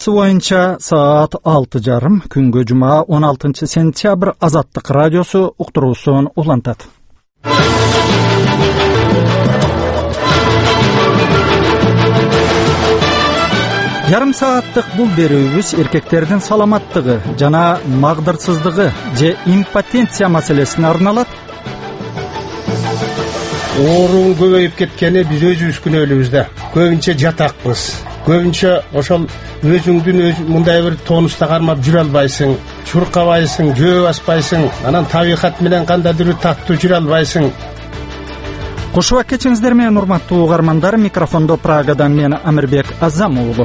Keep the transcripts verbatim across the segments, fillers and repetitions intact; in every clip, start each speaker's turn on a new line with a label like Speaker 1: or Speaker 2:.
Speaker 1: Чарасы боюнча саат алты жарым күнгө жума он алтынчы сентябрь Азаттык радиосу уктуруусун улантат. Ярым сааттык бул берүүбүз эркектердин саламаттыгы жана магдырсыздыгы же импотенция маселесине арналат.
Speaker 2: Оорунун көбөйүп кеткени биз өзүбүз күнөөлүүбүз да. Көбүнчө жатакпыз. Көбүнчө ошол өзүңдүн өз мындай бир тонуста кармап жүрө албайсың, чуркабайсың, жөө баспайсың, анан табигат менен кандайдыр таттуу жүрө албайсың.
Speaker 1: Кошуп кетиңиздер менен урматтуу угармандар, микрофондо Прагадан мен Амирбек Азам уулу.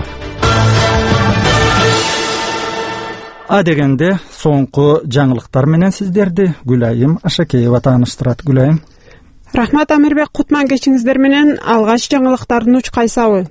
Speaker 1: А дегенде соңку жаңылыктар менен сиздерди Гүлайым Ашакеева тааныштырат. Гүлайым.
Speaker 3: Рахмат Амирбек, кутман кечиңиздер менен алгач жаңылыктардын уч кайсабы.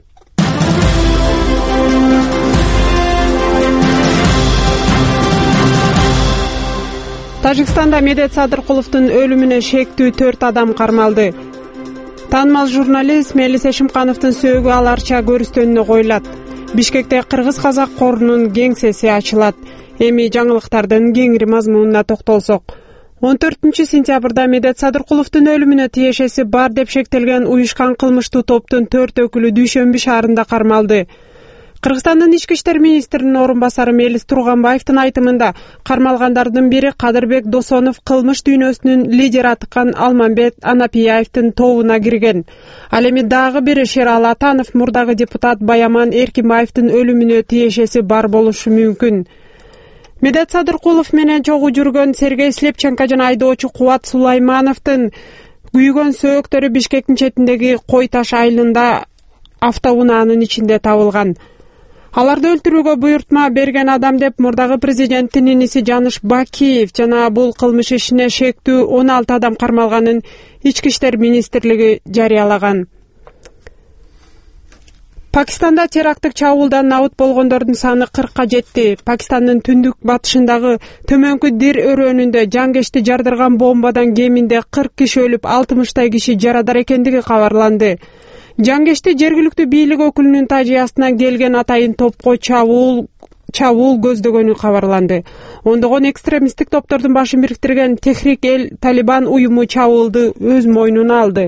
Speaker 3: Тажикстанда Медет Садыркуловдун өлүмүнө шектүү төрт адам кармалды. Таанымал журналист Мелис Эшимкановдун сөөгү аларча көрүстөнүнө коюлат. Бишкекте кыргыз-казак корунун кеңсеси ачылат. Эми жаңылыктардын кеңири мазмунуна токтолсок. он төртүнчү сентябрда Медет Садыркуловдун өлүмүнө тиешеси бар деп шектелген уюшкан кылмыштуу топтун төрт өкүлү Дүйшөмбү шаарында кармалды. Кыргызстандын ички иштер министринин орун басары Мелис Турганбаевдин айтымында кармалгандардын бири Кадырбек Досонов кылмыш дүйнөсүнүн лидери атыккан Алмамбет Анапияевдин тобуна кирген. Ал эми дагы бири Шералы Атанов мурдагы депутат Баяман Эркинбаевдин өлүмүнө тиешеси бар болушу мүмкүн. Медет Садыркулов менен чогуу жүргөн Сергей Слепченко жана айдоочу Кубат Сулаймановдун күйгөн сөөктөрү Бишкектин четиндеги Кой таш айылында автоунаанын ичинде табылган. Аларды өлтүрүүгө буйртма берген адам деп мурдагы президенттин иниси Жаныш Бакиев жана бул кылмыш ишине шектүү он алты адам кармалганын ички иштер министрлиги жарыялаган. Пакистанда теракттык чабуулдан набыт болгондордун саны кыркка жетти. Пакистандын түндүк батышындагы төмөнкү Дир өрөөнүндө жангешти жардырган бомбадан кеминде кырк киши өлүп, алтымыштай киши жарадар экендиги кабарланды. Жангешти жергиликтүү бийлик өкүлүнүн тажыясынан келген атайын топко чабуул чабуул көздөгөнү кабарланды. Ондогон экстремисттик топтордун башын бириктирген Техрик эл Талибан уюму чабуулду өз мойнуна алды.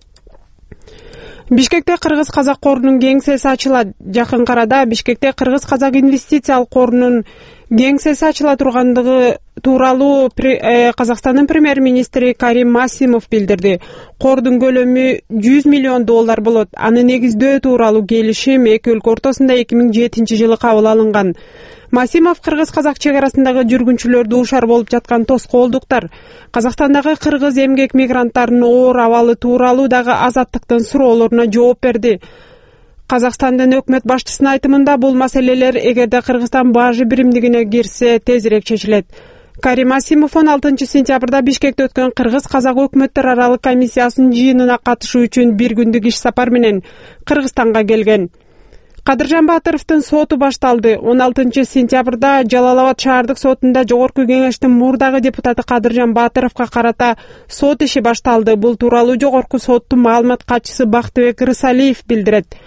Speaker 3: Бишкекте кыргыз-казак корунун кеңсеси ачылат. Жакын арада Бишкекте кыргыз-казак инвестициялык корунун кеңсеси ачыла тургандыгы тууралуу Казакстандын премьер-министри Карим Масимов билдирди. Кордун көлөмү жүз миллион доллар болот. Аны негиздөө тууралуу келишим эки өлкө ортосунда эки миң жетинчи жылы кабыл алынган. Масимов кыргыз-казак чек арасындагы жүргүнчүлөр дуушар болуп жаткан тоскоолдуктар, Казакстандагы кыргыз эмгек мигранттарынын оор абалы тууралуу дагы Азаттыктын суроолоруна жооп берди. Казакстандын өкмөт башчысынын айтымында бул маселелер эгерде Кыргызстан бажы биримдигине кирсе тезирээк чечилет. Карим Масимов он алтынчы сентябрда Бишкекте өткөн кыргыз-казак өкмөттөр аралык комиссиясынын жыйынына катышуу үчүн бир күндүк иш сапар менен Кыргызстанга келген. Кадыржан Батыровдун соту башталды. он алтынчы сентябрда Жалал-Абад шаардык сотунда жогорку кеңештин мурдагы депутаты Кадыржан Батыровго карата сот иши башталды. Бул тууралуу жогорку соттун маалымат катчысы Бактыбек Рысалиев билдирет.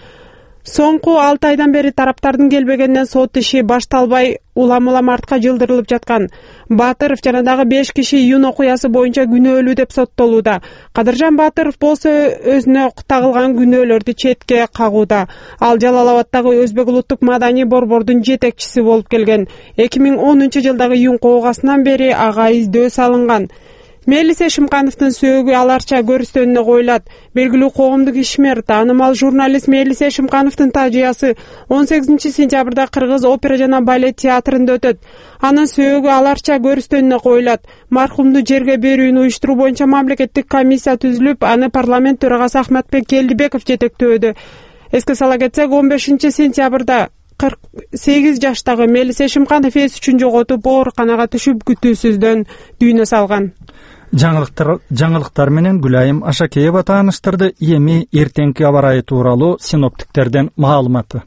Speaker 3: Соңку алты айдан бери тараптардын келбегенден сот иши башталбай улам-улам артка жылдырылып жаткан. Батыров жана дагы беш киши июнь окуясы боюнча күнөөлүү деп соттолууда. Кадыржан Батыров болсо өзүнө тагылган күнөөлөрдү четке кагууда. Ал Жалал-Абадтагы Өзбек улуттук маданий борбордун жетекчиси болуп келген. эки миң онунчу жылдагы июнь окуясынан бери ага издөө салынган. Мелис Эшимкановдун сөөгү аларча көрүстөнүнө коюлат. Белгилүү коомдук ишмер, таанымал журналист Мелис Эшимкановдун тажыясы он сегизинчи сентябрда Кыргыз опера жана балет театрында өтөт. Анын сөөгү аларча көрүстөнүнө коюлат. Мархумду жерге берүүнү уюштуруу боюнча мамлекеттик комиссия түзүлүп, аны парламент төрагасы Ахматбек Келдибеков жетектөөдө. Эске сала кетсек, он бешинчи сентябрда кырк сегиз жаштагы Мелис Эшимканов эс үчүн жоготуп, ооруканага түшүп күтүүсүздөн дүйнө салган.
Speaker 1: Жаңылыктар жаңылыктар менен Гүлайым Ашакеева тааныштырды. Эми эртеңки аба ырайы тууралуу синоптиктерден маалыматы.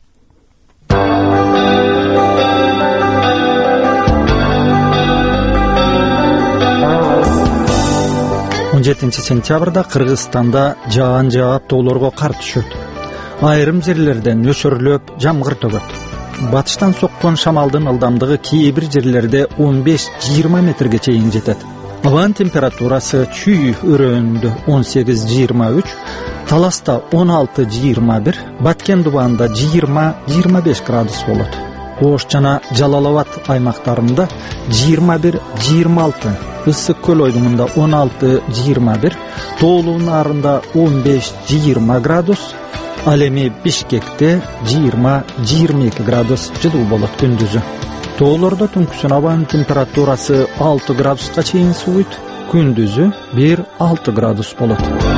Speaker 1: он жетинчи сентябрда Кыргызстанда жаан жаап тоолорго кар түшөт. Айрым жерлерде нөсөрлөп жамгыр төгөт. батыштан соккон шамалдын ылдамдыгы кээ бир жерлерде он беш жыйырма метрге чейин жетет. Абанын температурасы Чүй өрөөнүндө он сегиз жыйырма үч, Таласта он алты жыйырма бир, Баткен дубанында жыйырма жыйырма беш градус болот. Ош жана Жалал Абад аймактарында жыйырма бир жыйырма алты, Ысык көл ойдумунда он алты жыйырма бир, Тоолуу наарында он беш жыйырма градус, ал эми Бишкекте жыйырма жыйырма эки градус жылуу болот күндүзү. Тоолордо түнкүсүн абанын температурасы алты градуска чейин сууйт, күндүзү бир алты градус болот.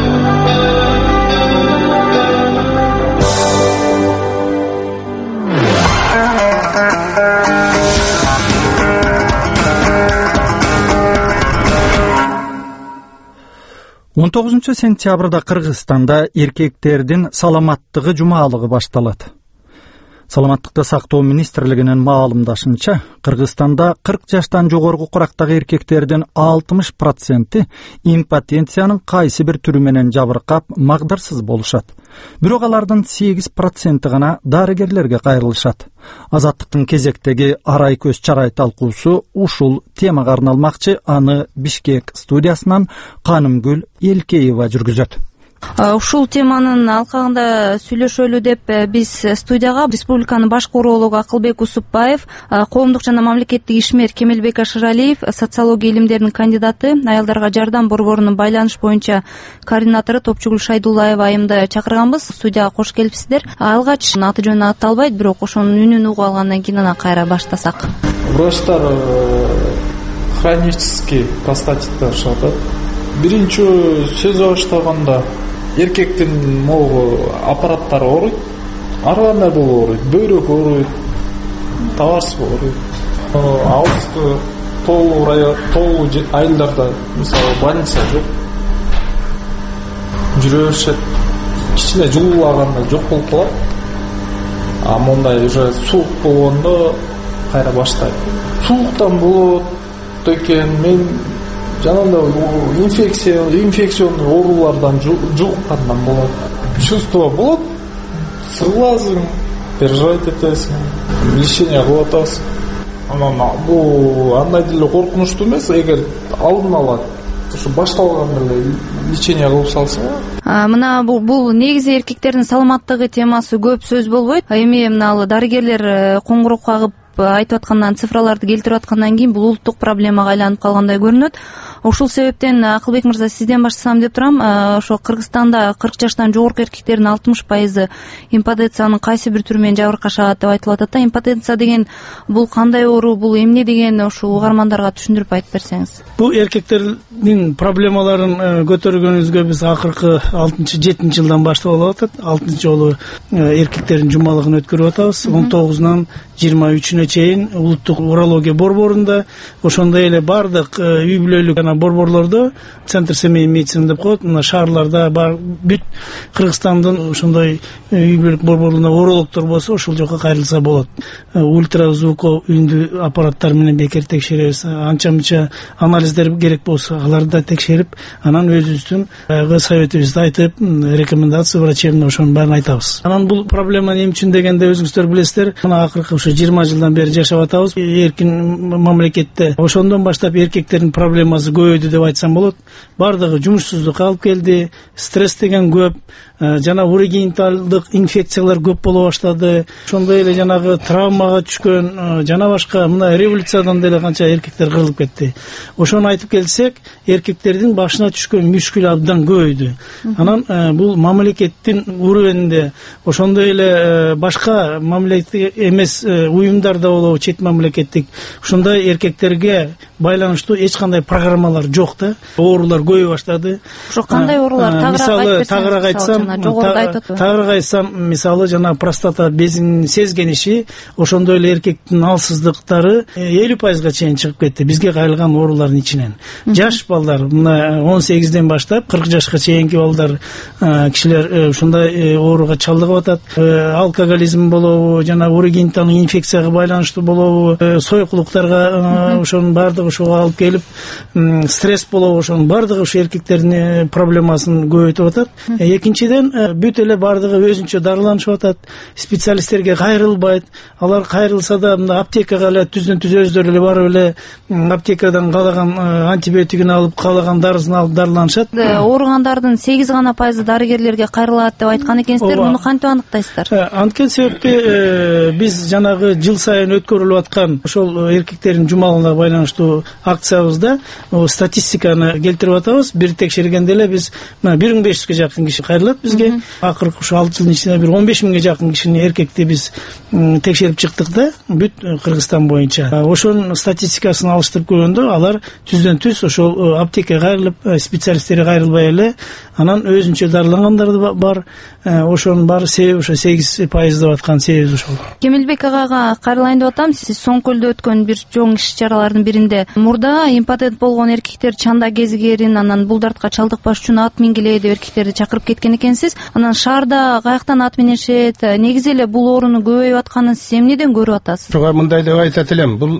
Speaker 1: он тогузунчу сентябрда Кыргызстанда эркектердин саламаттыгы жумалыгы башталат. Саламаттыкты сактоо министрлигинин маалымдашынча, Кыргызстанда кырк жаштан жогорку курактагы эркектердин алтымыш проценти импотенциянын кайсы бир түрү менен жабыркап, магдырсыз болушат. Бирок алардын сегиз проценти гана дарыгерлерге кайрылышат. Азаттыктын кезектеги арай көз чарай талкуусу ушул темага арналмакчы, аны Бишкек студиясынан Канымгүл Элкеева жүргүзөт.
Speaker 4: Ушул теманын алкагында сүйлөшөлү деп биз студияга республиканын баш курулуга Акылбек Усупбаев, коомдук жана мамлекеттик ишмер Кемелбек Ашыралиев, социология илимдеринин кандидаты, аялдарга жардам борборунун байланыш боюнча координатору Топчугүл Шайдуллаева айымды чакырганбыз. Студияга кош келипсиздер. Алгач аты жөнү атталбайт, бирок ошонун үнүн угуп алгандан кийин ана кайра баштасак.
Speaker 5: Врачтар хронический простатиттер жатат. Биринчи сөзү баштаганда эркектин могу аппараттары ооруйт, ар кандай болуп ооруйт, бөйрөк ооруйт, табарсыз ооруйт. Алыскы тоолуу район, тоолуу айылдарда мисалы больница жок, жүрө беришет, кичине жылуулаганда жок болуп калат. А мондай уже суук болгондо кайра баштайт. Сууктан болот экен, мен жанагындай инфекция, инфекционный оорулардан жугуккандан болот. Чувство болот, сыгыласың, переживать этесиң, лечение кылып атасың. Анан бул андай деле коркунучтуу эмес, эгер алдын ала ушу башталганда эле лечение кылып салсаң.
Speaker 4: Мына бул негизи эркектердин саламаттыгы темасы көп сөз болбойт. Эми мына дарыгерлер коңгуроо кагып айтып аткандан, цифраларды келтирип аткандан кийин бул улуттук проблемага айланып калгандай көрүнөт. Ушул себептен Акылбек мырза, сизден баштасам деп турам. Ошо Кыргызстанда кырк жаштан жогорку эркектердин алтымыш пайызы импотенциянын кайсы бир түрү менен жабыркашат деп айтылып атат да. Импотенция деген бул кандай оору, бул эмне деген ошо угармандарга түшүндүрүп айтып берсеңиз.
Speaker 6: Бул эркектердин проблемаларын көтөргөнүбүзгө биз акыркы алтынчы жетинчи жылдан баштап алып атат. алтынчы жолу эркектердин жумалыгын өткөрүп атабыз. он тогузунан жыйырма үчүнө чейин улуттук урология борборунда, ошондой эле бардык үй бүлөлүк жана борборлордо, центр семейный медицина деп коет, мына шаарларда бар бүт Кыргызстандын ошондой үй бүлөлүк борборуна урологдор болсо, ошол жака кайрылса болот. Ультразвук үндү аппараттар менен бекер текшеребиз. Анча-мынча анализдер керек болсо, аларды да текшерип, анан өзүбүздүн советибизди айтып, рекомендация врачебный ошонун баарын айтабыз. Анан бул проблема эмне үчүн дегенде өзүңүздөр билесиздер, мына акыркы ушу жыйырма жылдан бери жашап атабыз эркин мамлекетте. Ошондон баштап эркектердин проблемасы көбөйдү деп айтсам болот. Бардыгы жумушсуздук алып келди, стресс деген көп, жана урогениталдык инфекциялар көп боло баштады. Ошондой эле жанагы травмага түшкөн, жана башка мына революциядан деле канча эркектер кырылып кетти. Ошону айтып келсек, эркектердин башына түшкөн мүшкүл абдан көбөйдү. Анан бул мамлекеттин уровенинде, ошондой эле башка мамлекеттик эмес уюмдарда болобу, чет мамлекеттик, ушундай эркектерге байланыштуу эч кандай программалар жок да. Оорулар көбөйө баштады.
Speaker 4: Ошо кандай оорулар?
Speaker 6: Мисалы тагыраак айтсам, тагыраак айтсам, мисалы жана простата безинин сезгениши, ошондой эле эркектин алсыздыктары элүү пайызга чейин чыгып кетти бизге кайрылган оорулардын ичинен. Жаш балдар, мына он сегизден баштап кырк жашка чейинки балдар, кишилер ушундай ооруга чалдыгып атат. Алкоголизм болобу, жана урогениталдык инфекцияга байланыштуу байланыштуу болобу, сойкулуктарга ошонун баардыгы ошого алып келип, стресс болобу, ошонун баардыгы ошо эркектердин проблемасын көбөйтүп атат. Экинчиден, бүт эле баардыгы өзүнчө дарыланышып атат, специалисттерге кайрылбайт. Алар кайрылса да мына аптекага эле түздөн түз өздөрү эле барып эле аптекадан каалаган антибиотигин алып, каалаган дарысын алып дарыланышат.
Speaker 4: Ооругандардын сегиз гана пайызы дарыгерлерге кайрылат деп айткан экенсиздер. Муну кантип аныктайсыздар?
Speaker 6: Анткени себепти биз жанагы жыл сайын өткөрүлүп аткан ошол эркектердин жумалыгына байланыштуу акциябызда статистиканы келтирип атабыз. Бир текшергенде эле биз бир миң беш жүзгө жакын киши кайрылат бизге. Акыркы ушу алты жылдын ичинде бир он беш миңге жакын кишини эркекти биз текшерип чыктык да, бүт Кыргызстан боюнча. Ошонун статистикасын алыштырып көргөндө алар түздөн түз ошол аптекага кайрылып, специалисттерге кайрылбай эле анан өзүнчө дарылангандар да бар. Ошонун баары себеби ошо сегиз пайыз деп аткан себеби ошол.
Speaker 4: Кемелбек агага кайрылайын деп атам. Сиз Соңкөлдө өткөн бир чоң иш-чаралардын биринде мурда импотент болгон эркектер чанда кезгерин, анан булдартка чалдыкпаш үчүн ат мингиле деп эркектерди чакырып кеткен экенсиз. Анан шаарда каяктан ат минешет? Негизи эле бул оорунун көбөйүп атканын сиз эмнеден көрүп атасыз?
Speaker 2: Ошого мындай деп айтат элем. Бул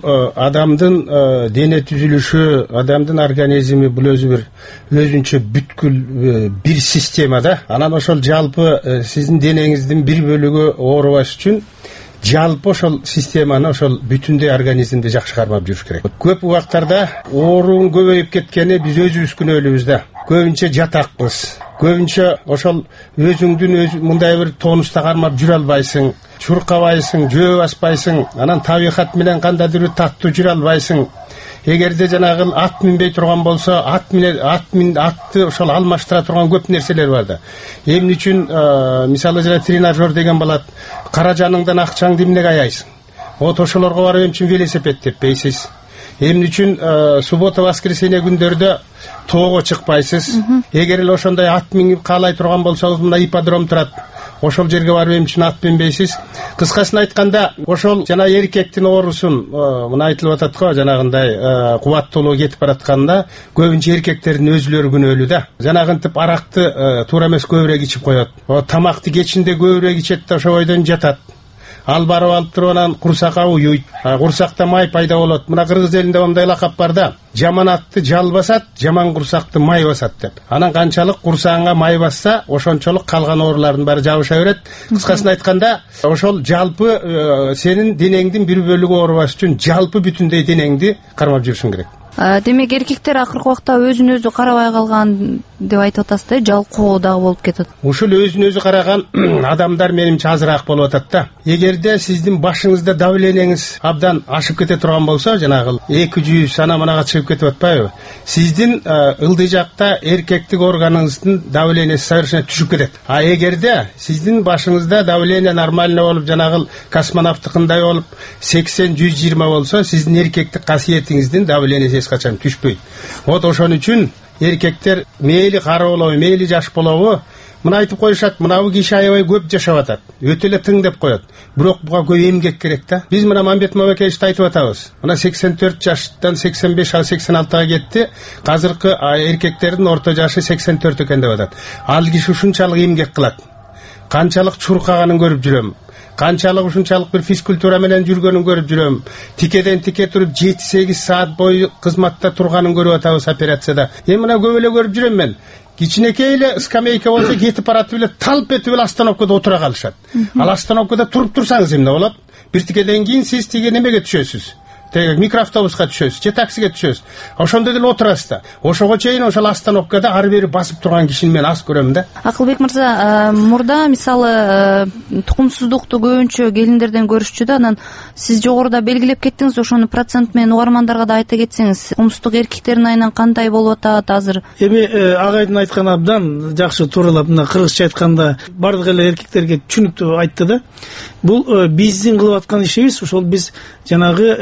Speaker 2: адамдын дене түзүлүшү, адамдын организми бул өзү бир өзүнчө бүткүл бир система да. Анан ошол жалпы сиздин денеңиздин бир бөлүгү оорубаш үчүн жалпы ошол системаны, ошол бүтүндөй организмди жакшы кармап жүрүш керек. Көп убактарда оорунун көбөйүп кеткени биз өзүбүз күнөөлүүбүз да. Көбүнчө жатакпыз. Көбүнчө ошол өзүңдүн өзү мындай бир тонуста кармап жүрө албайсың, чуркабайсың, жөө баспайсың, анан табигат менен кандайдыр таттуу жүрө албайсың. Эгерде жанагы ат минбей турган болсо, ат менен ат мин атты ошол алмаштыра турган көп нерселер бар да. Эмне үчүн мисалы жана тренажер деген болот. Кара жаныңдан акчаңды эмнеге аяйсың? Вот ошолорго барып эмчи велосипед теппейсиз. Эмне үчүн суббота воскресенье күндөрдө тоого чыкпайсыз? Эгер эле ошондой ат минип каалай турган болсоңуз, мына ипподром турат. Ошол жерге барып эмчи ат минбейсиз? Кыскасын айтканда, ошол жана эркектин оорусун мына айтылып атат го, жанагындай кубаттуулугу кетип баратканда, көбүнчө эркектердин өзүлөрү күнөөлүү да. Жанагынтип аракты туура эмес көбүрөөк ичип коет. Тамакты кечинде көбүрөөк ичет да ошо бойдон жатат. Ал барып алып туруп анан курсакка уюйт. Курсакта май пайда болот. Мына кыргыз элинде мындай лакап бар да. Жаман атты жал басат, жаман курсакты май басат деп. Анан канчалык курсагыңа май басса, ошончолук калган оорулардын баары жабыша берет. Кыскасын айтканда, ошол жалпы сенин денеңдин бир бөлүгү оорубаш үчүн жалпы бүтүндөй денеңди кармап жүрүшүң керек.
Speaker 4: Демек эркектер акыркы убакта өзүн өзү карабай калган деп айтып атасыз да, жалкоо дагы болуп кетет.
Speaker 2: Ушул өзүн өзү караган адамдар менимче азыраак болуп атат да. Эгерде сиздин башыңызда давлениеңиз абдан ашып кете турган болсо, жанагы эки жүз ана манага чыгып кетип атпайбы? Сиздин ылдый жакта эркектик органыңыздын давлениеси совершенно түшүп кетет. А эгерде сиздин башыңызда давление нормально болуп, жанагы космонавттыкындай болуп сексен жүз жыйырма болсо, сиздин эркектик касиетиңиздин давлениеси эч качан түшпөйт. Вот ошон үчүн эркектер мейли кары болобу, мейли жаш болобу, мына айтып коюшат, мынабу киши аябай көп жашап атат, өтө эле тың деп коет. Бирок буга көп эмгек керек да. Биз мына Мамбет Мамекеевичти айтып атабыз. Мына сексен төрт жаштан сексен беш сексен алтыга кетти. Азыркы эркектердин орто жашы сексен төрт экен деп атат. Ал киши ушунчалык эмгек кылат. Канчалык чуркаганын көрүп жүрөм. Канчалык ушунчалык бир физкультура менен жүргөнүн көрүп жүрөм. Тикеден тике туруп жети сегиз саат бою кызматта турганын көрүп атабыз операцияда. Эми мына көп эле көрүп жүрөм мен. Кичинекей эле скамейка болсо кетип баратып эле талп этип эле остановкада отура калышат. Ал остановкада туруп турсаңыз эмне болот? Бир тикеден кийин сиз тиге немеге түшөсүз? Микроавтобуска түшөсүз, же таксиге түшөсүз. Ошондо деле отурасыз да. Ошого чейин ошол остановкада ары бери басып турган кишини мен аз көрөм да.
Speaker 4: Акылбек мырза, мурда мисалы тукумсуздукту көбүнчө келиндерден көрүшчү да, анан сиз жогоруда белгилеп кеттиңиз, ошону процент менен угармандарга да айта кетсеңиз, тукумсуздук эркектердин айынан кандай болуп атат азыр?
Speaker 6: Эми агайдын айтканы абдан жакшы тууралап, мына кыргызча айтканда бардык эле эркектерге түшүнүктүү айтты да. Бул биздин кылып аткан ишибиз, ошол биз жанагы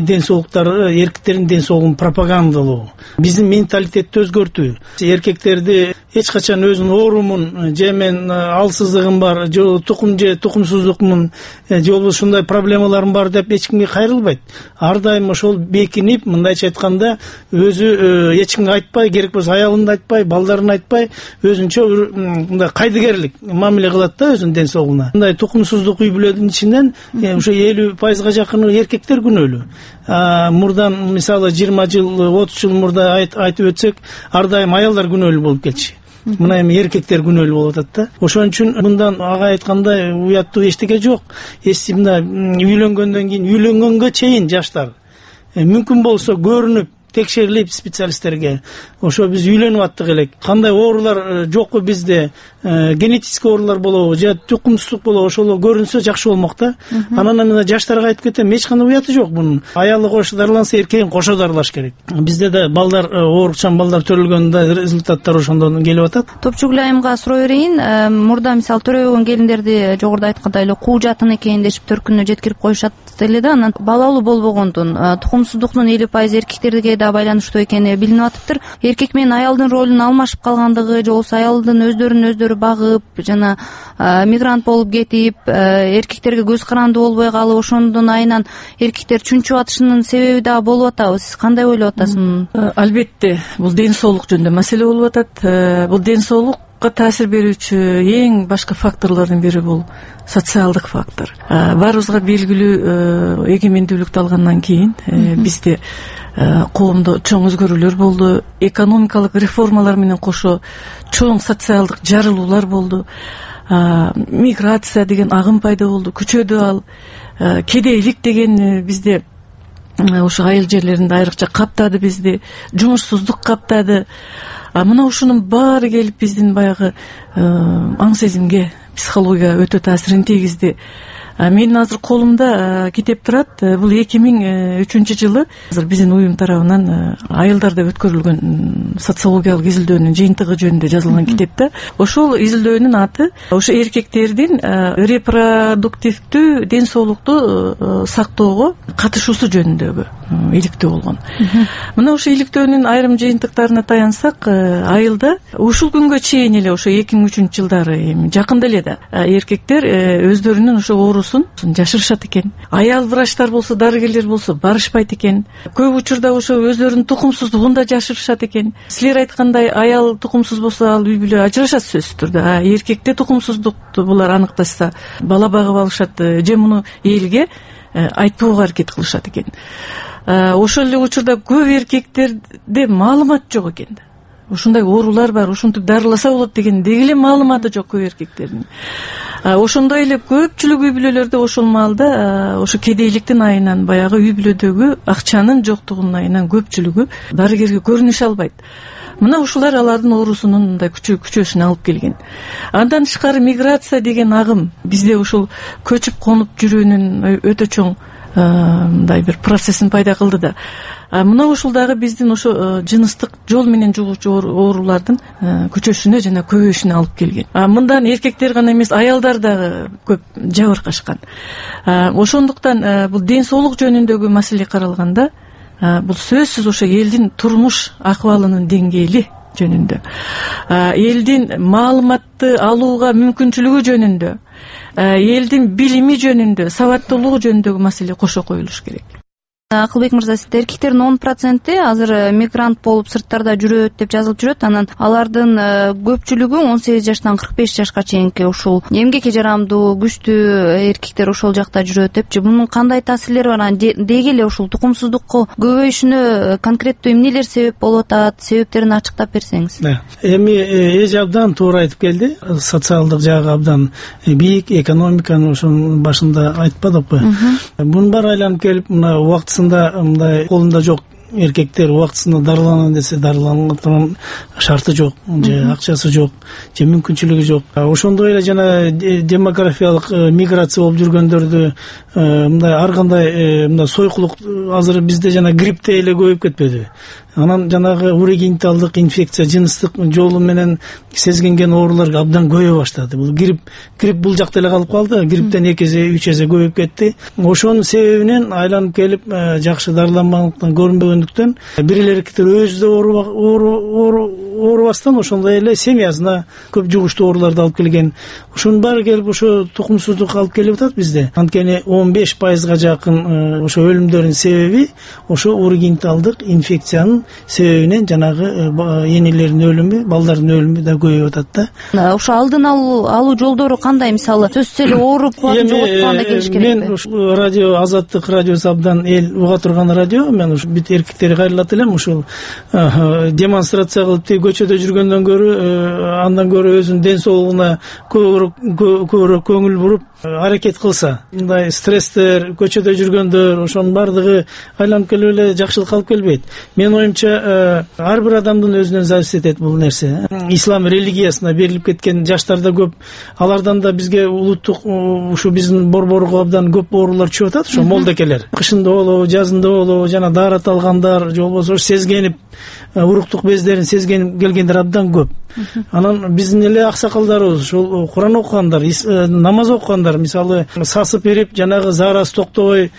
Speaker 6: ден соолуктары, эркектердин ден соолугун пропагандалоо, биздин менталитетти өзгөртүү, эркектерди эч качан өзүнүн оорумун же мен алсыздыгым бар, же тукум же тукумсуздукмун, же болбосо ушундай проблемаларым бар деп эч кимге кайрылбайт. Ар дайым ошол бекинип, мындайча айтканда, өзү эч кимге айтпай, керек болсо аялын айтпай, балдарын айтпай, өзүнчө мындай кайдыгерлик мамиле кылат да өзүнүн ден соолугуна. Мындай тукумсуздук үй бүлөнүн ичинен ошо элүү пайызга жакын эркектер күнөөлүү. Мурдан мисалы жыйырма жыл, отуз жыл мурда айтып өтсөк, ар дайым аялдар күнөөлүү болуп келчү. Мына эми эркектер күнөөлүү болуп атат да. Ошон үчүн мындан ага айткандай уяттуу эчтеке жок. Эсти мына үйлөнгөндөн кийин, үйлөнгөнгө чейин жаштар мүмкүн болсо көрүнүп, текшерилип специалисттерге, ошо биз үйлөнүп аттык элек, кандай оорулар жокпу бизде, генетический оорулар болобу же тукумсуздук болобу, ошол көрүнсө жакшы болмок да. Анан мына жаштарга айтып кетем, эч кандай уяты жок бунун. Аялы кошо дарыланса, эркегин кошо дарылаш керек. Бизде да балдар, оорукчан балдар төрөлгөндө результаттар ошондон келип атат.
Speaker 4: Топчугул айымга суроо берейин. Мурда мисалы төрөгөн келиндерди жогоруда айткандай эле куу жатын экен дешип төркүнүнө жеткирип коюшат эле да. Анан балалуу болбогондун, тукумсуздуктун элүү пайыз эркектерге да байланыштуу экени билинип атыптыр. Эркек менен аялдын ролун алмашып калгандыгы, же болбосо аялдын өздөрүн өздөрү багып, жана мигрант болуп кетип, эркектерге көз каранды болбой калып, ошондон айынан эркектер чүнчүп атышынын себеби да болуп атабы. Сиз кандай ойлоп атасыз?
Speaker 7: Албетте, бул ден соолук жөнүндө маселе болуп атат. Бул ден соолукка таасир берүүчү эң башкы факторлордун бири бул социалдык фактор. Баарыбызга белгилүү эгемендүүлүктү алгандан кийин бизде коомдо чоң өзгөрүүлөр болду, экономикалык реформалар менен кошо чоң социалдык жарылуулар болду, миграция деген агым пайда болду, күчөдү ал, кедейлик деген бизде ошо айыл жерлеринде айрыкча каптады, бизди жумушсуздук каптады. Мына ушунун баары келип биздин баягы аң сезимге, психологияга өтө таасирин тийгизди. Менин азыр колумда китеп турат. Бул эки миң үчүнчү жылы азыр биздин уюм тарабынан айылдарда өткөрүлгөн социологиялык изилдөөнүн жыйынтыгы жөнүндө жазылган китеп да. Ошол изилдөөнүн аты ошо эркектердин репродуктивдүү ден соолукту сактоого катышуусу жөнүндөгү иликтөө болгон. Мына ошо иликтөөнүн айрым жыйынтыктарына таянсак, айылда ушул күнгө чейин эле ошо эки миң үчүнчү жылдары эми жакында эле да эркектер өздөрүнүн ошо оорусун жашырышат экен. Аял врачтар болсо, дарыгерлер болсо барышпайт экен. Көп учурда ошо өздөрүнүн тукумсуздугун да жашырышат экен. Силер айткандай, аял тукумсуз болсо ал үй бүлө ажырашат сөзсүз түрдө. А эркекте тукумсуздукту булар аныкташса, бала багып алышат, же муну элге айтпоого аракет кылышат экен. Ошол эле учурда көп эркектерде маалымат жок экен да. Ушундай оорулар бар, ушинтип дарыласа болот деген деги эле маалыматы жок көп эркектердин. Ошондой эле көпчүлүк үй бүлөлөрдө ошол маалда ошо кедейликтин айынан, баягы үй бүлөдөгү акчанын жоктугунун айынан көпчүлүгү дарыгерге көрүнүшө албайт. Мына ушулар алардын оорусунун мындай күчөөсүнө алып келген. Андан тышкары миграция деген агым бизде ушул көчүп конуп жүрүүнүн өтө чоң мындай бир процессин пайда кылды да. Мына ушул дагы биздин ошо жыныстык жол менен жугуучу оорулардын күчөсүнө жана көбөйүшүнө алып келген. Мындан эркектер гана эмес, аялдар дагы көп жабыркашкан. Ошондуктан бул ден соолук жөнүндөгү маселе каралганда, бул сөзсүз ошо элдин турмуш акыбалынын деңгээли жөнүндө, элдин маалыматты алууга мүмкүнчүлүгү жөнүндө, элдин билими жөнүндө, сабаттуулугу жөнүндөгү маселе кошо коюлуш керек.
Speaker 4: Акылбек мырза, сизде эркектердин он проценти азыр мигрант болуп сырттарда жүрөт деп жазылып жүрөт. Анан алардын көпчүлүгү он сегиз жаштан кырк беш жашка чейинки ушул эмгекке жарамдуу, күчтүү эркектер ошол жакта жүрөт депчи. Мунун кандай таасирлери бар? Деги эле ушул тукумсуздукка көбөйүшүнө конкреттүү эмнелер себеп болуп атат? Себептерин ачыктап берсеңиз.
Speaker 6: Эми эже абдан туура айтып келди. Социалдык жагы абдан бийик, экономиканы ошонун башында айтпадыкпы? Мунун баары айланып келип, мына убакыт мындай колунда жок эркектер убактысында дарыланам десе дарыланганын шарты жок, же акчасы жок, же мүмкүнчүлүгү жок. Ошондой эле жана демографиялык миграция болуп жүргөндөрдү мындай ар кандай мындай сойкулук азыр бизде жана грипптей эле көбөйүп кетпеди. Анан жанагы урегениталдык инфекция жыныстык жолу менен сезгенген оорулар абдан көбөйө баштады. Бул грипп грипп бул жакта эле калып калды. Грипптен эки эсе үч эсе көбөйүп кетти. Ошонун себебинен айланып келип жакшы дарыланбагандыктан, көрүнбөгөндүктөн бир эркектер өзү да оорубастан ошондой эле семьясына көп жугуштуу ооруларды алып келген. Ошонун баары келип ошо тукумсуздук алып келип атат бизде. Анткени он беш пайызга жакын ошо өлүмдөрдүн себеби ошо урегениталдык инфекциянын себебинен жанагы энелердин өлүмү, балдардын өлүмү да көбөйүп атат да.
Speaker 4: Ошо алдын алуу жолдору кандай? Мисалы сөзсүз эле ооруп калып жоготканда келиш керекпи?
Speaker 6: Мен ушул радио Азаттык радиосу абдан эл уга турган радио. Мен ушу бүт эркектерге кайрылат элем. Ушул демонстрация кылып көчөдө жүргөндөн көрө, андан көрө өзүнүн ден соолугуна көбүрөөк көңүл буруп аракет кылса, мындай стресстер, көчөдө жүргөндөр, ошонун баардыгы айланып келип эле жакшылыкка алып келбейт. Менин оюмча, ар бир адамдын өзүнөн зависит этет бул нерсе. Ислам религиясына берилип кеткен жаштар да көп. Алардан да бизге улуттук ушу биздин борборго абдан көп оорулар түшүп атат. Ошо молдекелер. Кышында болобу, жазында болобу, жана даарат алгандар, же болбосо сезгенип, уруктук бездерин сезгенип келгендер абдан көп. Анан биздин эле аксакалдарыбыз, ушул Куран окугандар, намаз окугандар, мисалы сасып берип, жанагы заарасы токтобой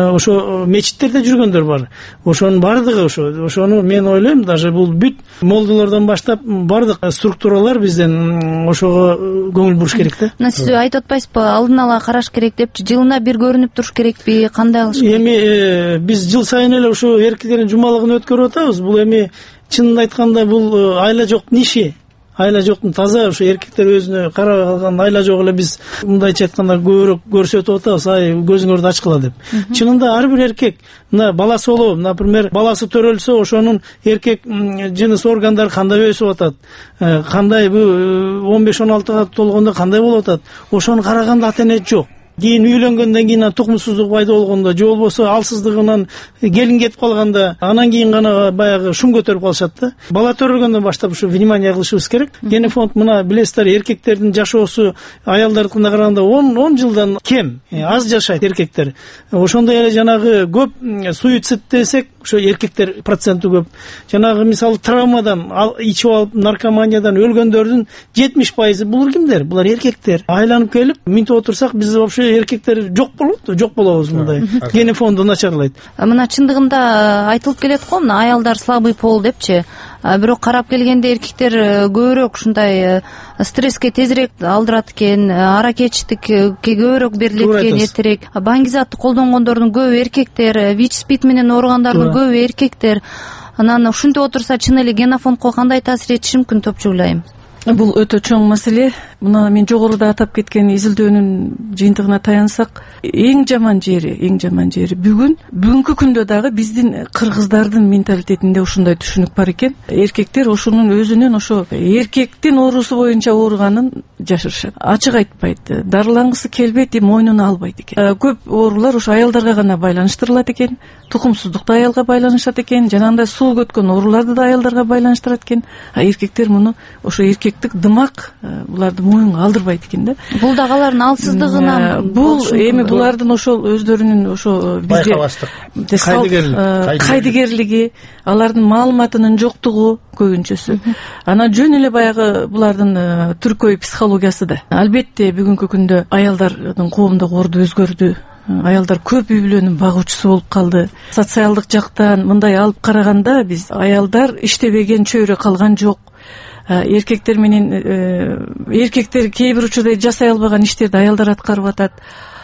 Speaker 6: ошо мечиттерде жүргөндөр бар. Ошонун баардыгы ошо, ошону мен ойлойм, даже бул бүт молдолордон баштап баардык структуралар бизден ошого көңүл буруш керек да.
Speaker 4: Мына сиз айтып атпайсызбы, алдын ала караш керек депчи, жылына бир көрүнүп туруш керекпи, кандай кылыш керек?
Speaker 6: Эми биз жыл сайын эле ошо эркектердин жумалыгын өткөрүп атабыз. Бул эми чынын айтканда бул айла жоктун иши. Айла жоктун таза ошо эркектер өзүнө карап алган айла жок эле биз мындайча айтканда көбүрөөк көрсөтүп атабыз, ай көзүңөрдү ачкыла деп. Чынында ар бир эркек, мына баласы болобу, например, баласы төрөлсө, ошонун эркек жыныс органдары кандай өсүп атат, кандай бу он беш он алтыга толгондо кандай болуп атат, ошону караганда ата эне жок. Кийин үйлөнгөндөн кийин тукумсуздук пайда болгондо, же болбосо алсыздыгынан келин кетип калганда, анан кийин гана баягы шум көтөрүп калышат да. Бала төрөлгөндөн баштап ушу внимание кылышыбыз керек. Генофонд мына билесиздер, эркектердин жашоосу аялдардыкына караганда он жылдан кем, аз жашайт эркектер. Ошондой эле жанагы көп суицид десек, ошо эркектер проценти көп. Жанагы мисалы травмадан, ичип алып наркоманиядан өлгөндөрдүн жетимиш пайызы булар кимдер? Булар эркектер. Айланып келип, минтип отурсак, биз вообще эркектер жок болот, жок болобуз мындай. Генофонду начарлайт.
Speaker 4: Мына чындыгында айтылып келет го, мына аялдар слабый пол депчи. Бирок карап келгенде эркектер көбүрөөк ушундай стресске тезирээк алдырат экен, аракечтикке көбүрөөк берилет экен, эртерээк. Баңгизатты колдонгондордун көбү эркектер, ВИЧ-СПИД менен ооругандардын көбү эркектер. Анан ушинтип отурса, чын эле генофондко кандай таасир этиши мүмкүн деп ойлойм?
Speaker 7: Бул өтө чоң маселе. Мына мен жогоруда атап кеткен изилдөөнүн жыйынтыгына таянсак, эң жаман жери, эң жаман жери бүгүн, бүгүнкү күндө дагы биздин кыргыздардын менталитетинде ушундай түшүнүк бар экен. Эркектер ошонун өзүнүн ошо эркектин оорусу боюнча ооруганын жашырышат. Ачык айтпайт, дарылангысы келбейт, мойнуна албайт экен. Көп оорулар ошо аялдарга гана байланыштырылат экен, тукумсуздукту аялга байланышат экен, жанагындай суу көткөн ооруларды да аялдарга байланыштырат экен. А эркектер муну ошо эркектик дымак буларды моюнга алдырбайт экен да. Бул да алардын алсыздыгынан. Бул эми булардын ошол өздөрүнүн ошо бизде кайдыгерлиги, алардын маалыматынын жоктугу көбүнчөсү. Анан жөн эле баягы булардын түркөй психологиясы да. Албетте бүгүнкү күндө аялдардын коомдогу орду өзгөрдү. Аялдар көп үй бүлөнүн багуучусу болуп калды. Социалдык жактан мындай алып караганда биз аялдар иштебеген чөйрө калган жок. Эркектер менен эркектер кээ бир учурда жасай албаган иштерди аялдар аткарып атат.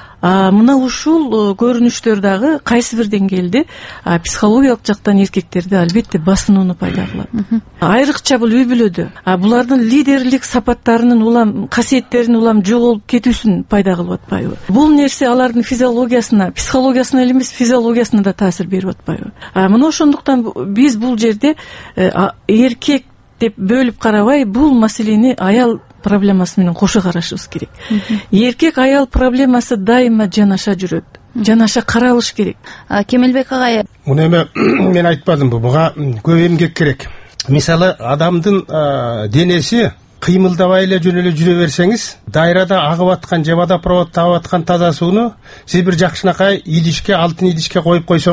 Speaker 7: Мына ушул көрүнүштөр дагы кайсы бир деңгээлде психологиялык жактан эркектерди албетте басынууну пайда кылат. Айрыкча бул үй бүлөдө булардын лидерлик сапаттарынын улам касиеттеринин улам жоголуп кетүүсүн пайда кылып атпайбы? Бул нерсе алардын физиологиясына, психологиясына эле эмес, физиологиясына да таасир берип атпайбы? Мына ошондуктан биз бул жерде эркек деп бөлүп карабай, бул маселени аял проблемасы менен кошо карашыбыз керек. Эркек аял проблемасы дайыма жанаша жүрөт. Жанаша каралыш керек.
Speaker 4: Кемелбек агай,
Speaker 2: муну эми мен айтпадымбы, буга көп эмгек керек. Мисалы, адамдын денеси кыймылдабай эле жөн эле жүрө берсеңиз, дайрада агып аткан же водопроводдо агып аткан таза сууну сиз бир жакшынакай идишке, алтын идишке коюп койсоңуз,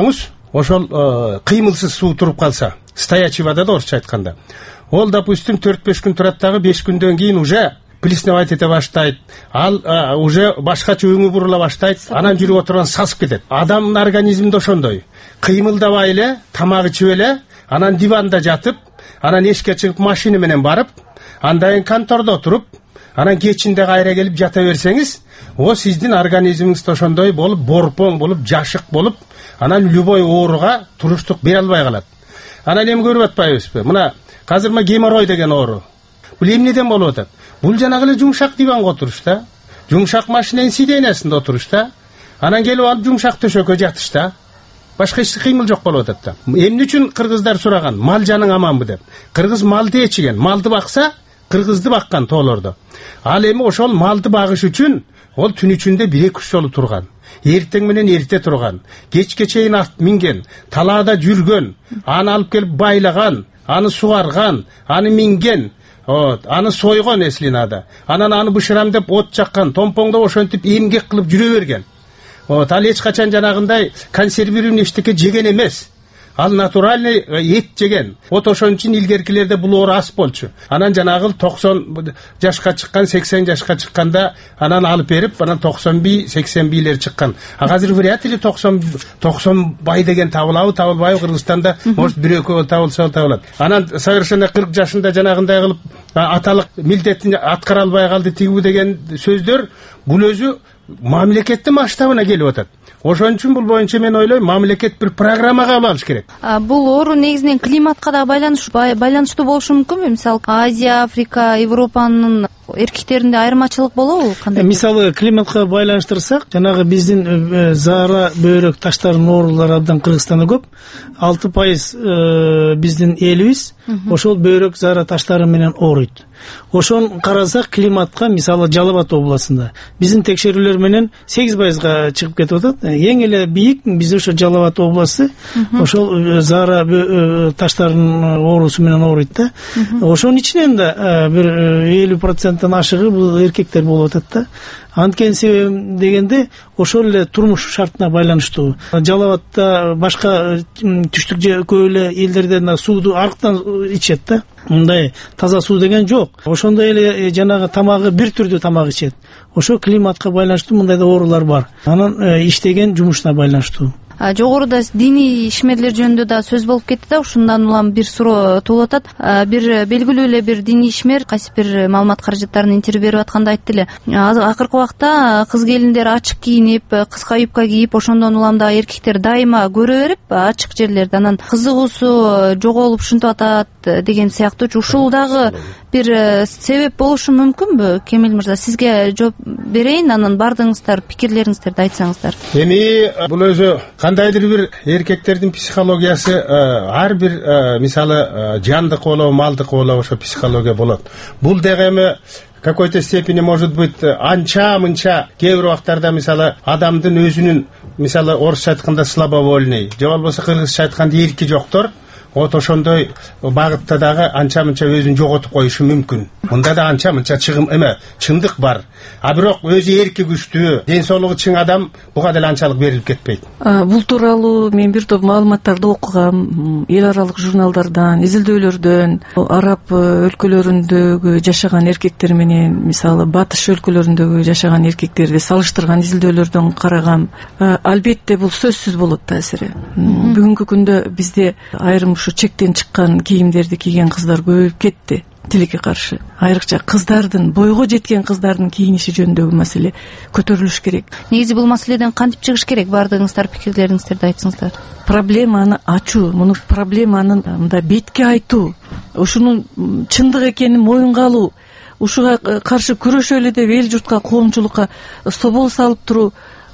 Speaker 2: ошол кыймылсыз суу туруп калса, стоячий вода да орусча айтканда, ол допустим төрт беш күн турат дагы, беш күндөн кийин уже плесневать эте баштайт, ал уже башкача өңү бурула баштайт, анан жүрүп отурган сасып кетет. Адамдын организминде ошондой. Кыймылдабай эле, тамак ичип эле, анан диванда жатып, анан эшикке чыгып машина менен барып, андан кийин контордо отуруп, анан кечинде кайра келип жата берсеңиз, о сиздин организмиңизде ошондой болуп, борпоң болуп, жашык болуп, анан любой ооруга туруштук бере албай калат. Анан эми көрүп атпайбызбы? Мына азыр ма геморрой деген оору. Бул эмнеден болуп атат? Бул жанагы эле жумшак диванга отуруш да, жумшак машинанын сиденьясында отуруш да, анан келип алып жумшак төшөккө жатыш да. Башка эч кыймыл жок болуп атат да. Эмне үчүн кыргыздар сураган, мал жаның аманбы деп. Кыргыз малды эчиген, малды бакса, кыргызды баккан тоолордо. Ал эми ошол малды багыш үчүн ол түн ичинде бир эки үч жолу турган. Эртең менен эрте турган, кечке чейин ат минген, талаада жүргөн, аны алып келип байлаган, аны сугарган, аны минген, аны сойгон эслинада. Анан аны бышырам деп от жаккан, томпоңдоп ошентип эмгек кылып жүрө берген. Вот, ал эч качан жанагындай консервированный эчтеке жеген эмес. Ал натуральный эт жеген. Вот ошон үчүн илгеркилерде бул оору аз болчу. Анан жанагы токсон жашка чыккан, сексен жашка чыкканда анан алып берип, анан токсон бий, сексен бийлер чыккан. А азыр вряд ли токсон токсон бай деген табылабы, табылбайбы Кыргызстанда, может бир экөө табылса табылат. Анан совершенно кырк жашында жанагындай кылып аталык милдетин аткара албай калды тигүү деген сөздөр бул өзү мамлекеттин масштабына келип атат. Ошон үчүн бул боюнча мен ойлойм, мамлекет бир программа кабыл алыш керек.
Speaker 4: Бул оору негизинен климатка да байланыштуу болушу мүмкүнбү? Мисалы Азия, Африка, Европанын эркектеринде айырмачылык болобу? Кандай?
Speaker 6: Мисалы климатка байланыштырсак, жанагы биздин заара бөйрөк таштардын оорулары абдан Кыргызстанда көп. алты пайыз биздин элибиз ошол бөйрөк заара таштары менен ооруйт. Ошон карасак климатка, мисалы Жалал Абад областында биздин текшерүүлөр менен сегиз пайызга чыгып кетип атат. Эң эле бийик биз ошо Жалал Абад областы, ошол заара таштарынын оорусу менен ооруйт да. Ошонун ичинен да бир элүү проценттен ашыгы бул эркектер болуп атат да. Анткени себеби дегенде ошол эле турмуш шартына байланыштуу. Жалал Абадта башка түштүк көп эле элдерден сууду арыктан ичет да. Мындай таза суу деген жок. Ошондой эле жанагы тамагы бир түрдүү тамак ичет. Ошо климатка байланыштуу мындай да оорулар бар. Анан иштеген жумушуна байланыштуу.
Speaker 4: Жогоруда диний ишмерлер жөнүндө да сөз болуп кетти да, ушундан улам бир суроо туулуп атат. Бир белгилүү эле бир диний ишмер кайсы бир маалымат каражаттарын интервью берип атканда айтты эле, акыркы убакта кыз келиндер ачык кийинип, кыска юбка кийип, ошондон улам да эркектер дайыма көрө берип ачык жерлерде анан кызыгуусу жоголуп ушинтип атат деген сыяктуу. Ушул дагы бир себеп болушу мүмкүнбү? Кемел мырза, сизге жооп берейин, анан бардыгыңыздар пикирлериңиздерди айтсаңыздар.
Speaker 2: Эми бул өзү кандайдыр бир эркектердин психологиясы, ар бир мисалы жандык болобу, малдык болобу ошо психология болот. Бул дегеми в какой-то степени может быть анча-мынча кээ бир убактарда мисалы адамдын өзүнүн, мисалы орусча айтканда слабовольный, же болбосо кыргызча айтканда эрки жоктор, вот ошондой багытта дагы анча-мынча өзүн жоготуп коюшу мүмкүн. Мында да анча-мынча чыгым эме, чындык бар. А бирок өзү эрки күчтүү, ден соолугу чың адам буга деле анчалык берилип кетпейт.
Speaker 7: Бул тууралуу мен бир топ маалыматтарды окугам, эл аралык журналдардан, изилдөөлөрдөн. Араб өлкөлөрүндөгү жашаган эркектер менен мисалы батыш өлкөлөрүндөгү жашаган эркектерди салыштырган изилдөөлөрдөн карагам. Албетте бул сөзсүз болот таасири. Бүгүнкү күндө бизде айрым ушу чектен чыккан кийимдерди кийген кыздар көбөйүп кетти. Тилекке каршы айрыкча кыздардын, бойго жеткен кыздардын кийиниши жөнүндөгү маселе көтөрүлүш керек.
Speaker 4: Негизи бул маселеден кантип чыгыш керек? Бардыгыңыздар пикирлериңиздерди айтсаңыздар.
Speaker 7: Проблеманы ачуу, муну проблеманын мындай бетке айтуу, ушунун чындык экенин моюнга алуу, ушуга каршы күрөшөлү деп эл журтка, коомчулукка собол салып туруу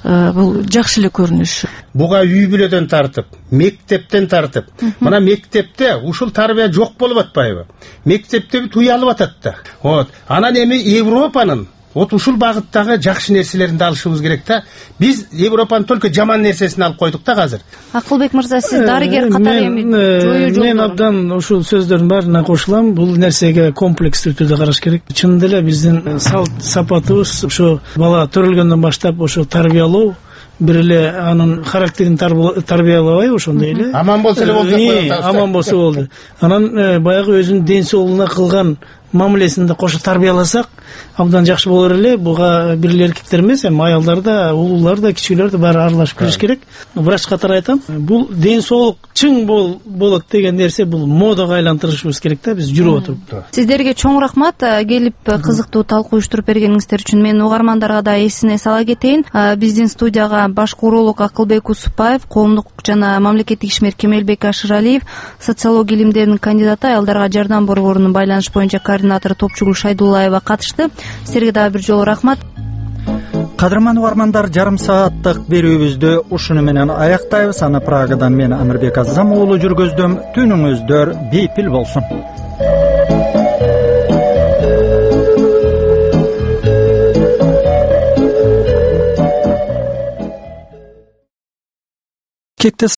Speaker 7: бул жакшы эле көрүнүш.
Speaker 2: Буга үй бүлөдөн тартып, мектептен тартып. Мына мектепте ушул тарбия жок болуп атпайбы? Мектепте туялып атат да. Вот. Анан эми Европанын вот ушул багыттагы жакшы нерселерин да алышыбыз керек да. Биз Европанын только жаман нерсесин алып койдук да азыр.
Speaker 4: Акылбек мырза, сиз дарыгер катары эми жою жолдорун.
Speaker 6: Мен абдан ушул сөздөрдүн баарына кошулам. Бул нерсеге комплекстүү түрдө караш керек. Чындап эле биздин салт сапатыбыз ошо бала төрөлгөндөн баштап ошо тарбиялоо, бир эле анын характерин тарбиялабайбы ошондой эле
Speaker 2: аман болсо эле болду.
Speaker 6: Аман болсо болду. Анан баягы өзүнүн ден соолугуна кылган мамилесин да кошо тарбияласак абдан жакшы болор эле. Буга бир эле эркектер эмес, эми аялдар да, улуулар да, кичүүлөр да баары аралашып кириш керек. Врач катары айтам, бул ден соолук чың болот деген нерсе бул модага айлантырышыбыз керек да, биз жүрүп отуруп.
Speaker 4: Сиздерге чоң рахмат келип кызыктуу талкуу уюштуруп бергениңиздер үчүн. Мен угармандарга да эсине сала кетейин. Биздин студияга башкы уролог Акылбек Усупбаев, коомдук жана мамлекеттик ишмер Кемелбек Ашыралиев, социология илимдеринин кандидаты, аялдарга жардам борборунун байланыш боюнча координатору Топчугул Шайдуллаева катышты. Силерге дагы бир жолу рахмат.
Speaker 1: Кадырман угармандар, жарым сааттык берүүбүздү ушуну менен аяктайбыз. Аны Прагадан мен Амирбек Азам уулу жүргөздүм. Түнүңүздөр бейпил болсун. Кектес